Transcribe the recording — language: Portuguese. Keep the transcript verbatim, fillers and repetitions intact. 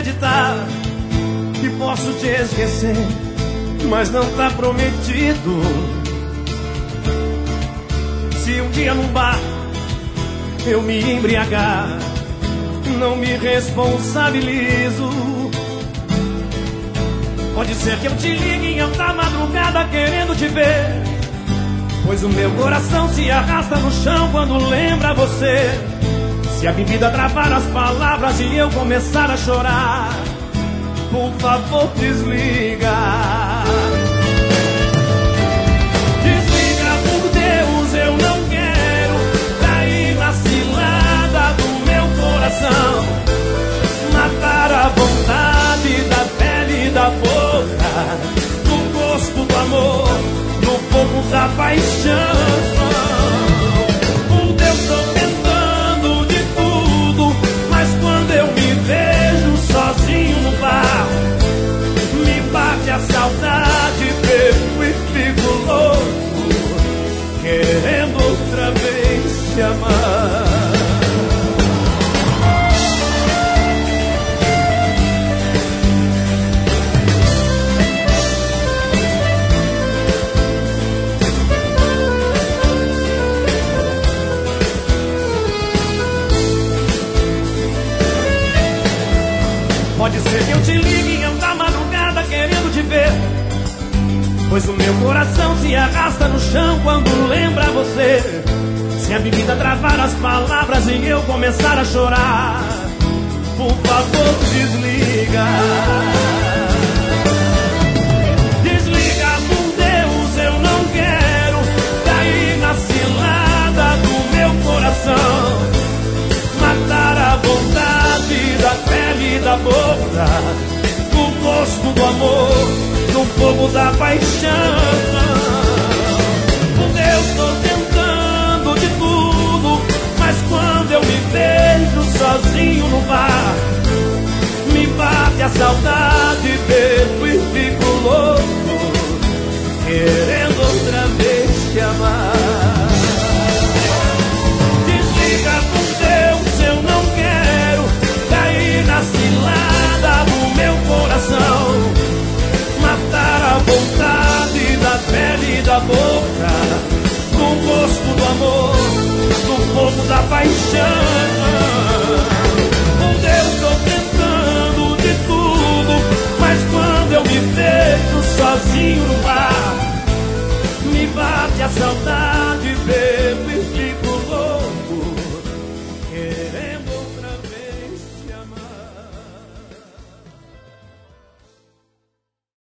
acreditar que posso te esquecer, mas não tá prometido. Se um dia num bar eu me embriagar, não me responsabilizo. Pode ser que eu te ligue em alta madrugada querendo te ver, pois o meu coração se arrasta no chão quando lembra você. Se a bebida travar as palavras e eu começar a chorar, por favor desliga. Desliga, por Deus, eu não quero cair na cilada do meu coração, matar a vontade da pele e da boca, do gosto do amor, no fogo da paixão. Por Deus, tô tentando de tudo, mas quando eu me vejo sozinho no bar, me bate a saudade, bebo e fico louco, querendo outra vez te amar. Pode ser que eu te ligue em alta madrugada querendo te ver, pois o meu coração se arrasta no chão quando lembra você. Se a bebida travar as palavras e eu começar a chorar, por favor desliga. Desliga, por Deus, eu não quero cair na cilada do meu coração, matar a vontade da pele e da boca, do gosto do amor, no fogo da paixão. Por Deus, tô tentando de tudo, mas quando eu me vejo sozinho no bar, me bate a saudade, bebo e fico louco, querendo outra vez te amar. Desliga, por Deus, eu não quero cair na cilada do meu coração, matar a vontade da pele e da boca, do gosto do amor, do fogo da paixão. Por Deus, tô tentando de tudo, mas quando eu me vejo sozinho no bar, me bate a saudade,